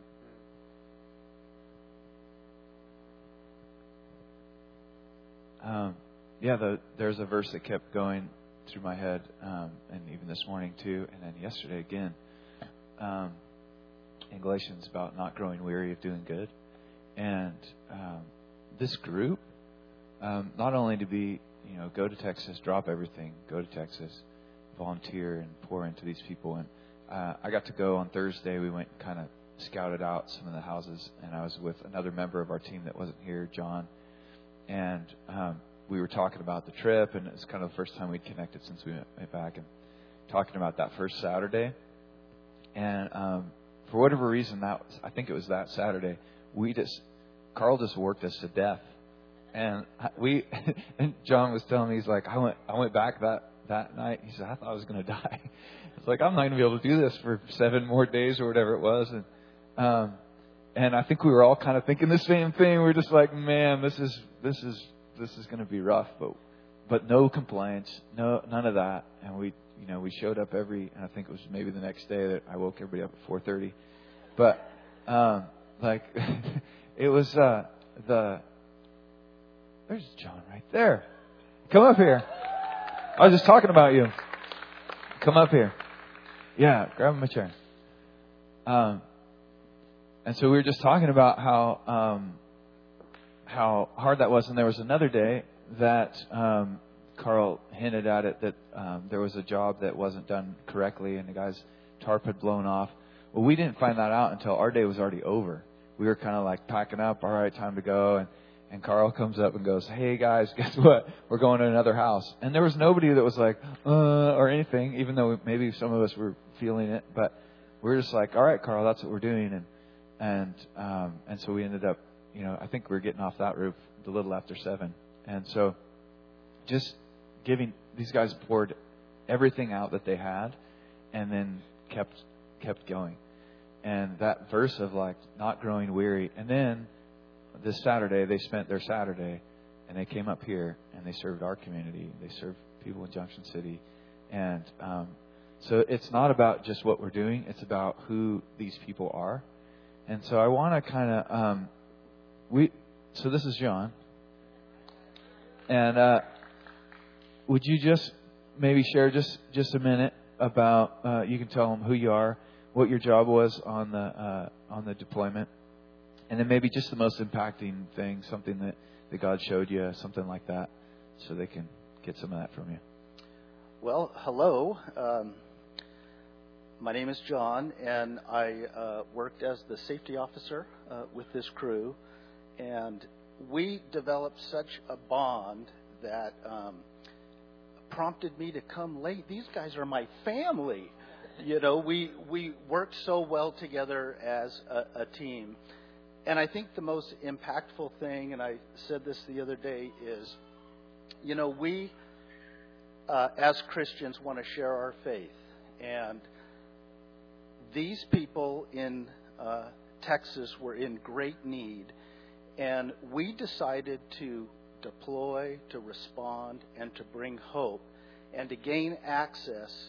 Um, yeah, the, there's a verse that kept going through my head, um, and even this morning too, and then yesterday again, um, in Galatians about not growing weary of doing good. And um, this group, um, not only to be, you know, go to Texas, drop everything, go to Texas, volunteer and pour into these people. And uh, I got to go on Thursday. We went and kind of scouted out some of the houses, and I was with another member of our team that wasn't here, John. And um, we were talking about the trip, and it was kind of the first time we'd connected since we went back, and talking about that first Saturday. And um, for whatever reason, that was, I think it was that Saturday, we just, Carl just worked us to death. And we, and John was telling me, he's like, I went, I went back that that night. He said, I thought I was going to die. It's like, I'm not going to be able to do this for seven more days or whatever it was. And, um, and I think we were all kind of thinking the same thing. We were just like, man, this is, this is, this is going to be rough, but, but no complaints, no, none of that. And we, you know, we showed up every, and I think it was maybe the next day that I woke everybody up at four thirty. But, um, like, it was, uh, the, there's John right there. Come up here. I was just talking about you. Come up here. Yeah, grab him a chair. Um, and so we were just talking about how um, how hard that was. And there was another day that um, Carl hinted at it, that um, there was a job that wasn't done correctly and the guy's tarp had blown off. Well, we didn't find that out until our day was already over. We were kind of like packing up. All right, time to go. And And Carl comes up and goes, hey, guys, guess what? We're going to another house. And there was nobody that was like, uh, or anything, even though maybe some of us were feeling it. But we were just like, all right, Carl, that's what we're doing. And and um, and so we ended up, you know, I think we were getting off that roof a little after seven. And so just giving, these guys poured everything out that they had and then kept kept going. And that verse of like not growing weary. And then this Saturday, they spent their Saturday and they came up here and they served our community. They served people in Junction City. And um, so it's not about just what we're doing. It's about who these people are. And so I want to kind of, um, we, so this is John. And uh, would you just maybe share just, just a minute about, uh, you can tell them who you are, what your job was on the uh, on the deployment. And then maybe just the most impacting thing, something that, that God showed you, something like that, so they can get some of that from you. Well, hello. Um, my name is John, and I uh, worked as the safety officer uh, with this crew. And we developed such a bond that um, prompted me to come late. These guys are my family. You know, we, we worked so well together as a, a team. And I think the most impactful thing, and I said this the other day, is, you know, we uh, as Christians want to share our faith. And these people in uh, Texas were in great need. And we decided to deploy, to respond, and to bring hope, and to gain access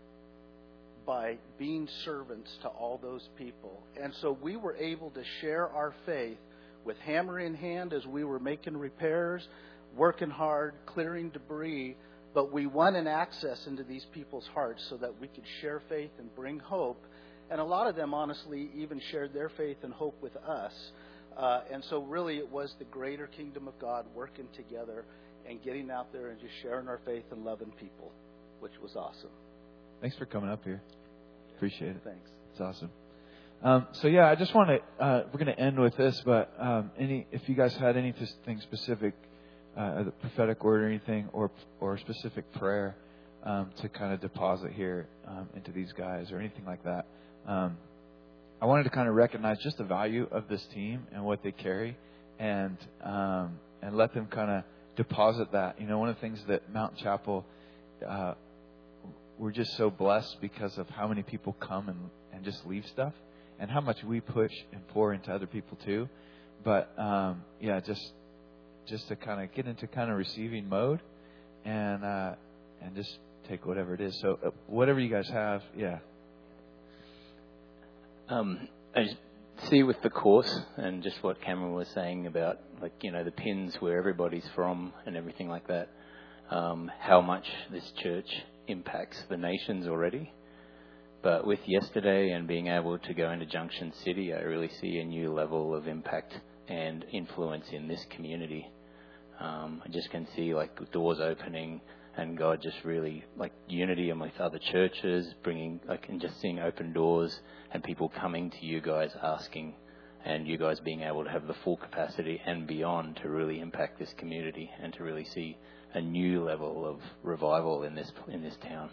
by being servants to all those people. And so we were able to share our faith with hammer in hand as we were making repairs, working hard, clearing debris, but we won an access into these people's hearts so that we could share faith and bring hope. And a lot of them, honestly, even shared their faith and hope with us. Uh, and so really it was the greater kingdom of God working together and getting out there and just sharing our faith and loving people, which was awesome. Thanks for coming up here. Appreciate it. Thanks. It's awesome. Um, so yeah, I just want to. Uh, we're going to end with this, but um, any if you guys had anything specific, uh, a prophetic word or anything, or or specific prayer um, to kind of deposit here um, into these guys or anything like that, um, I wanted to kind of recognize just the value of this team and what they carry, and um, and let them kind of deposit that. You know, one of the things that Mountain Chapel. Uh, We're just so blessed because of how many people come and, and just leave stuff, and how much we push and pour into other people too. But um, yeah, just just to kind of get into kind of receiving mode, and uh, and just take whatever it is. So uh, whatever you guys have, yeah. Um, I see with the course and just what Cameron was saying about, like, you know, the pins where everybody's from and everything like that. Um, how much this church impacts the nations already. But with yesterday and being able to go into Junction City, I really see a new level of impact and influence in this community. Um, I just can see like doors opening and God just really like unity and with other churches, bringing like and just seeing open doors and people coming to you guys asking, and you guys being able to have the full capacity and beyond to really impact this community and to really see a new level of revival in this in this town.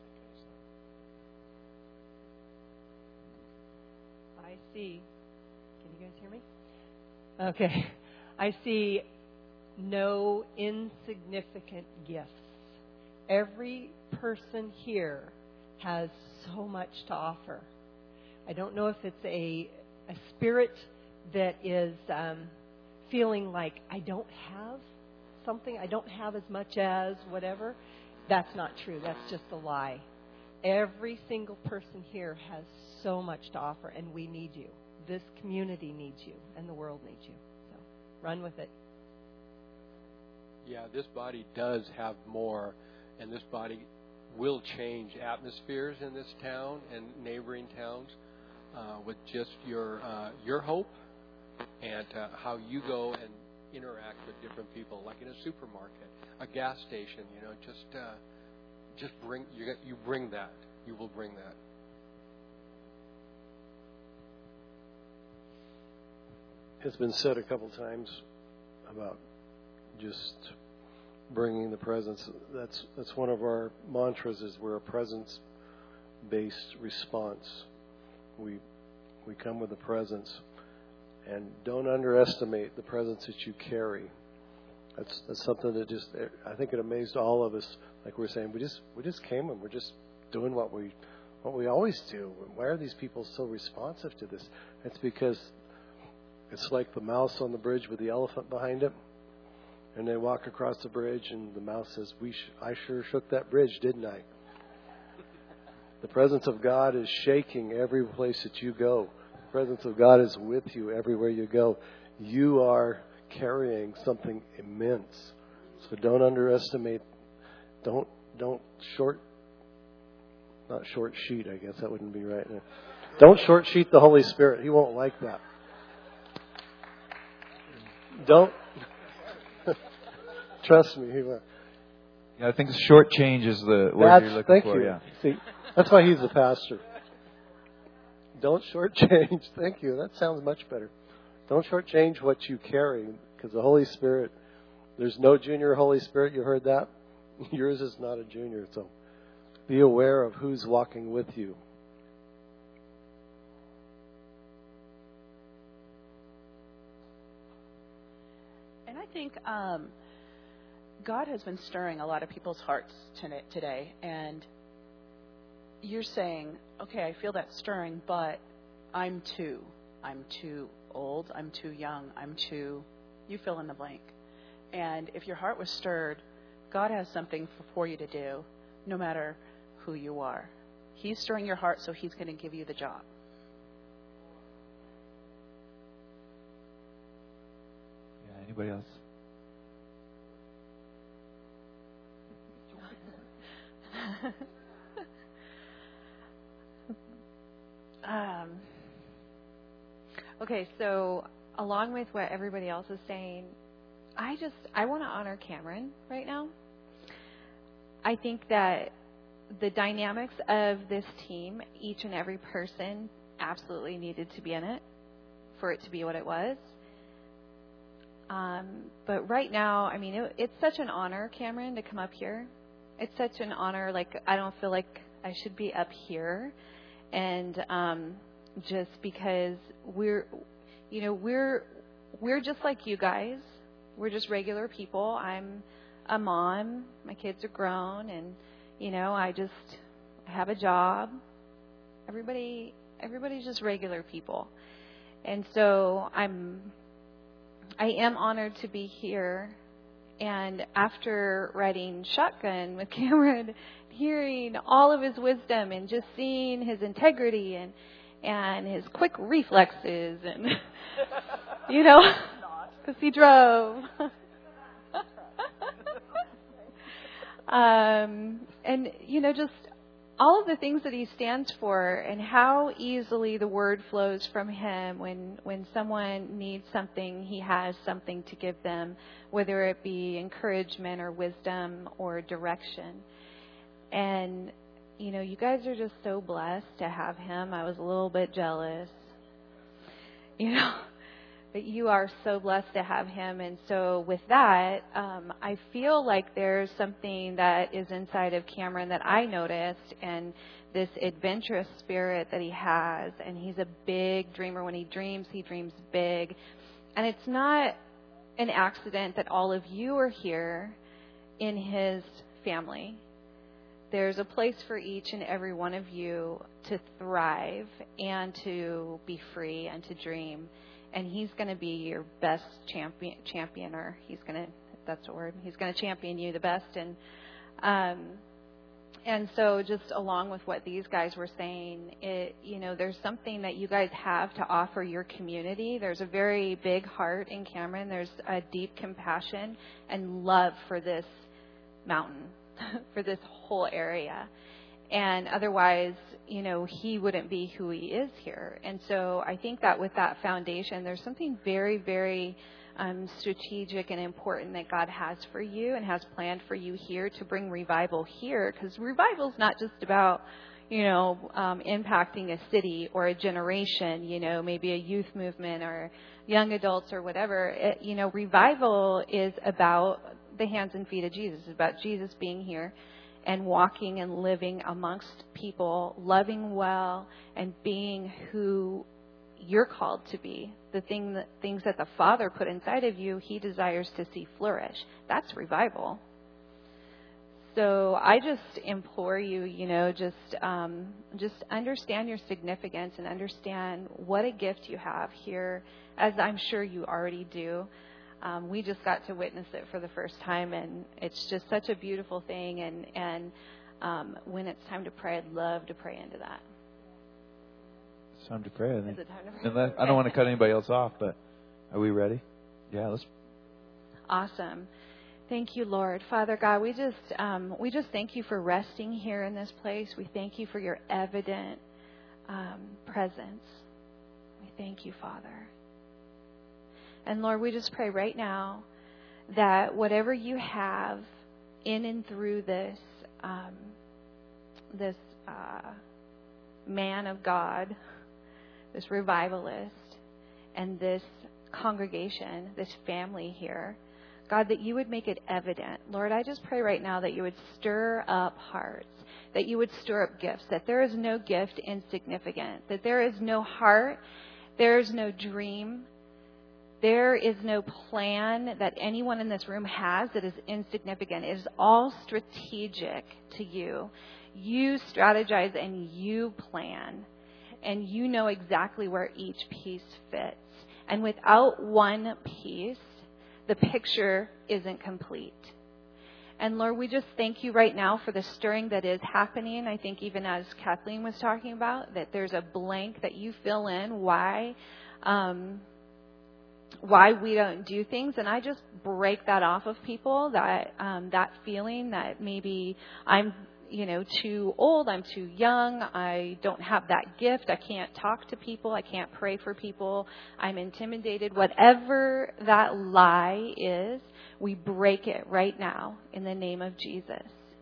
I see Can you guys hear me? Okay. I see no insignificant gifts. Every person here has so much to offer. I don't know if it's a, a spirit that is um, feeling like I don't have something, I don't have as much as whatever. That's not true. That's just a lie. Every single person here has so much to offer, and we need you. This community needs you, and the world needs you. So run with it. Yeah, this body does have more, and this body will change atmospheres in this town and neighboring towns uh, with just your uh, your hope and uh, how you go and interact with different people, like in a supermarket, a gas station. You know, just uh, just bring you you bring that. You will bring that. It's been said a couple times about just bringing the presence. That's that's one of our mantras. Is we're a presence-based response. We we come with a presence, and don't underestimate the presence that you carry. That's that's something that just I think it amazed all of us. Like we were saying, we just we just came and we're just doing what we what we always do. Why are these people so responsive to this? It's because it's like the mouse on the bridge with the elephant behind it. And they walk across the bridge, and the mouse says, "We, sh- I sure shook that bridge, didn't I?" The presence of God is shaking every place that you go. The presence of God is with you everywhere you go. You are carrying something immense. So don't underestimate. Don't don't short. Not short sheet. I guess that wouldn't be right. Don't short sheet the Holy Spirit. He won't like that. Don't. Trust me, he will. Yeah, I think short change is the word That's, you're looking thank for. You. Yeah. See, that's why he's the pastor. Don't shortchange. Thank you. That sounds much better. Don't shortchange what you carry, because the Holy Spirit, there's no junior Holy Spirit. You heard that? Yours is not a junior. So be aware of who's walking with you. And I think um, God has been stirring a lot of people's hearts today. And you're saying, okay, I feel that stirring, but I'm too. I'm too old. I'm too young. I'm too, you fill in the blank. And if your heart was stirred, God has something for you to do, no matter who you are. He's stirring your heart, so He's going to give you the job. Yeah, anybody else? um, okay, so along with what everybody else is saying, I just I want to honor Cameron right now. I think that the dynamics of this team, each and every person absolutely needed to be in it for it to be what it was. Um, but right now, I mean, it, it's such an honor, Cameron, to come up here. It's such an honor. Like, I don't feel like I should be up here. And um, just because we're, you know, we're we're just like you guys. We're just regular people. I'm a mom. My kids are grown. And, you know, I just have a job. Everybody, everybody's just regular people. And so I'm, I am honored to be here. And after riding shotgun with Cameron, hearing all of his wisdom and just seeing his integrity and and his quick reflexes and, you know, because he drove. um, and, you know, just all of the things that he stands for and how easily the word flows from him when, when someone needs something, he has something to give them, whether it be encouragement or wisdom or direction. And, you know, you guys are just so blessed to have him. I was a little bit jealous, you know, but you are so blessed to have him. And so with that, um, I feel like there's something that is inside of Cameron that I noticed, and this adventurous spirit that he has, and he's a big dreamer. When he dreams, he dreams big. And it's not an accident that all of you are here in his family. There's a place for each and every one of you to thrive and to be free and to dream. And he's going to be your best champion, championer. He's going to, that's the word, he's going to champion you the best. And, um, and so just along with what these guys were saying, it, you know, there's something that you guys have to offer your community. There's a very big heart in Cameron. There's a deep compassion and love for this mountain, for this whole area. And otherwise, you know, he wouldn't be who he is here. And so I think that with that foundation, there's something very, very um, strategic and important that God has for you and has planned for you here to bring revival here. Because revival is not just about, you know, um, impacting a city or a generation, you know, maybe a youth movement or young adults or whatever. It, you know, revival is about the hands and feet of Jesus. It's about Jesus being here and walking and living amongst people, loving well and being who you're called to be. The thing that, things that the Father put inside of you, he desires to see flourish. That's revival. So I just implore you, you know, just um, just understand your significance and understand what a gift you have here, as I'm sure you already do. Um, we just got to witness it for the first time, and it's just such a beautiful thing. And, and um, when it's time to pray, I'd love to pray into that. It's time to pray, I think. Is it time to pray? Unless, I don't want to cut anybody else off, but are we ready? Yeah, let's. Awesome. Thank you, Lord. Father God, we just um, we just thank you for resting here in this place. We thank you for your evident um, presence. We thank you, Father. And Lord, we just pray right now that whatever you have in and through this um, this uh, man of God, this revivalist, and this congregation, this family here, God, that you would make it evident. Lord, I just pray right now that you would stir up hearts, that you would stir up gifts, that there is no gift insignificant, that there is no heart, there is no dream, there is no plan that anyone in this room has that is insignificant. It is all strategic to you. You strategize and you plan, and you know exactly where each piece fits. And without one piece, the picture isn't complete. And Lord, we just thank you right now for the stirring that is happening. I think even as Kathleen was talking about, that there's a blank that you fill in why um, why we don't do things. And I just break that off of people, that um, that feeling that maybe I'm you know, too old, I'm too young, I don't have that gift, I can't talk to people, I can't pray for people, I'm intimidated. Whatever that lie is, we break it right now in the name of Jesus.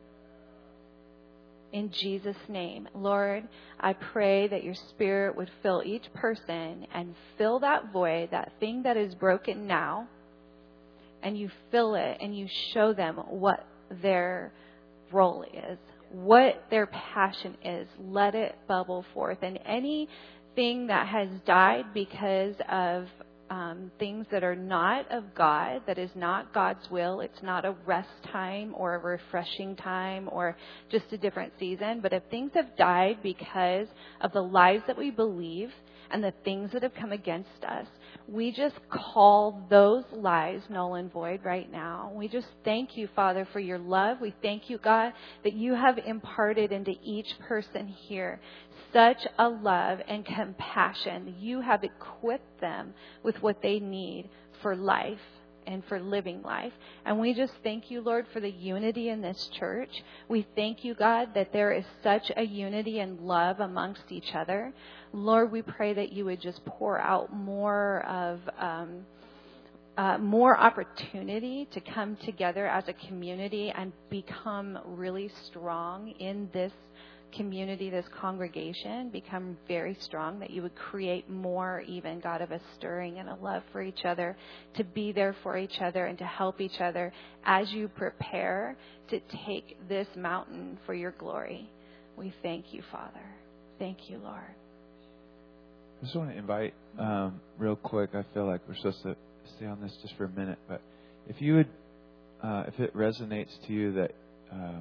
In Jesus' name. Lord, I pray that your Spirit would fill each person and fill that void, that thing that is broken now, and you fill it and you show them what their role is, what their passion is. Let it bubble forth. And anything that has died because of um, things that are not of God, that is not God's will, it's not a rest time or a refreshing time or just a different season, but if things have died because of the lies that we believe and the things that have come against us, we just call those lies null and void right now. We just thank you, Father, for your love. We thank you, God, that you have imparted into each person here such a love and compassion. You have equipped them with what they need for life and for living life. And we just thank you, Lord, for the unity in this church. We thank you, God, that there is such a unity and love amongst each other. Lord, we pray that you would just pour out more of um, uh, more opportunity to come together as a community and become really strong in this community, this congregation, become very strong, that you would create more even, God, of a stirring and a love for each other, to be there for each other and to help each other as you prepare to take this mountain for your glory. We thank you, Father. Thank you, Lord. I just want to invite, um, real quick, I feel like we're supposed to stay on this just for a minute, but if you would, uh, if it resonates to you that um,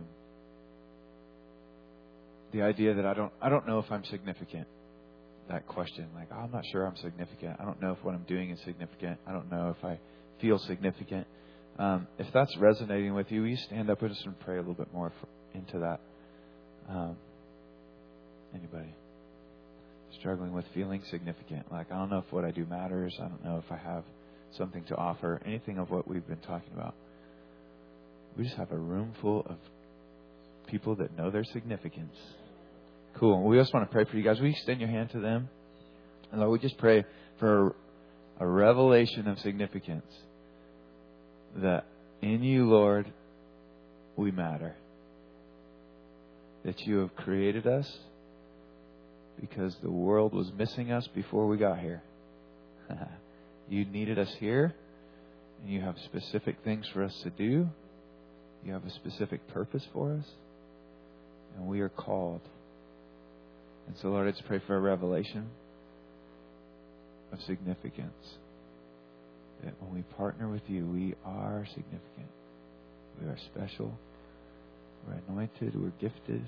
the idea that I don't, I don't know if I'm significant, that question, like, oh, I'm not sure I'm significant. I don't know if what I'm doing is significant. I don't know if I feel significant. Um, if that's resonating with you, will you stand up with us and pray a little bit more for, into that? Um, anybody struggling with feeling significant? Like, I don't know if what I do matters. I don't know if I have something to offer. Anything of what we've been talking about. We just have a room full of people that know their significance. Cool. We just want to pray for you guys. Will you extend your hand to them? And Lord, we just pray for a revelation of significance. That in you, Lord, we matter. That you have created us because the world was missing us before we got here. You needed us here, and you have specific things for us to do. You have a specific purpose for us, and we are called. And so, Lord, I just pray for a revelation of significance. That when we partner with you, we are significant. We are special. We're anointed. We're gifted.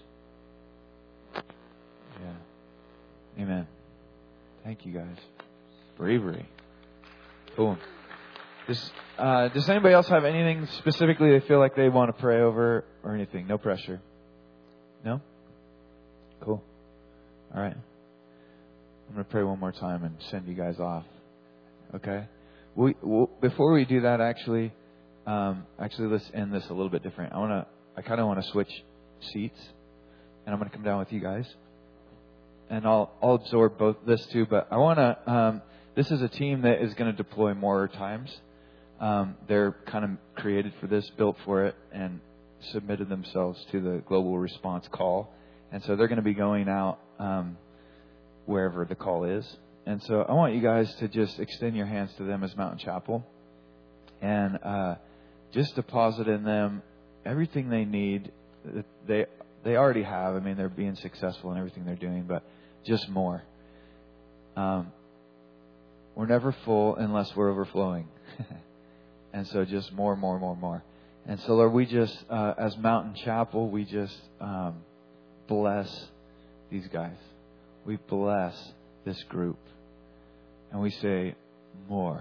Yeah. Amen. Thank you, guys. Bravery. Cool. Does, uh, does anybody else have anything specifically they feel like they want to pray over or anything? No pressure. No? Cool. All right. I'm going to pray one more time and send you guys off. Okay? We, we'll, before we do that, actually, um, actually, let's end this a little bit different. I want to, I kind of want to switch seats, and I'm going to come down with you guys, and I'll, I'll absorb both this too. But I want to. Um, this is a team that is going to deploy more times. Um, they're kind of created for this, built for it, and submitted themselves to the global response call, and so they're going to be going out um, wherever the call is. And so I want you guys to just extend your hands to them as Mountain Chapel and uh, just deposit in them everything they need. They they already have. I mean, they're being successful in everything they're doing, but just more. Um, we're never full unless we're overflowing. And so just more, more, more, more. And so, Lord, we just, uh, as Mountain Chapel, we just um, bless these guys. We bless this group. And we say, more.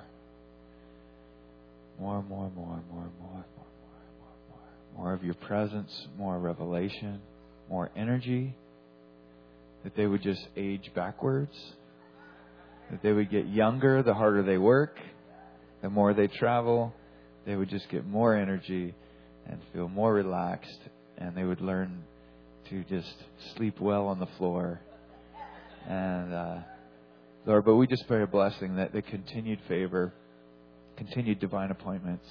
More, more, more, more, more, more, more, more, more. More of your presence, more revelation, more energy. That they would just age backwards. That they would get younger the harder they work. The more they travel, they would just get more energy and feel more relaxed. And they would learn to just sleep well on the floor. And, uh, Lord, but we just pray a blessing that the continued favor, continued divine appointments,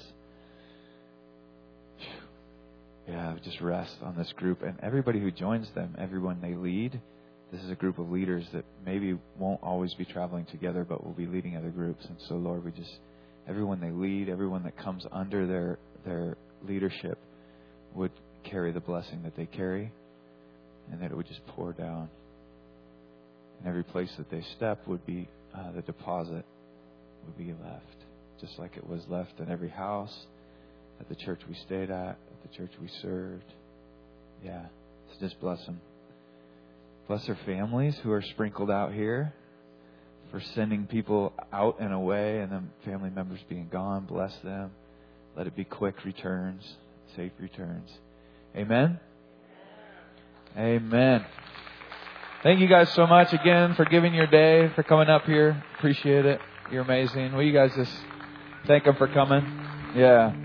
yeah, just rest on this group and everybody who joins them, everyone they lead. This is a group of leaders that maybe won't always be traveling together, but will be leading other groups. And so, Lord, we just, everyone they lead, everyone that comes under their their leadership would carry the blessing that they carry, and that it would just pour down. And every place that they step would be, uh, the deposit would be left. Just like it was left in every house, at the church we stayed at, at the church we served. Yeah, so just bless them. Bless their families who are sprinkled out here, for sending people out and away, and then family members being gone. Bless them. Let it be quick returns, safe returns. Amen? Amen. Thank you guys so much again for giving your day, for coming up here. Appreciate it. You're amazing. Will you guys just thank them for coming? Yeah.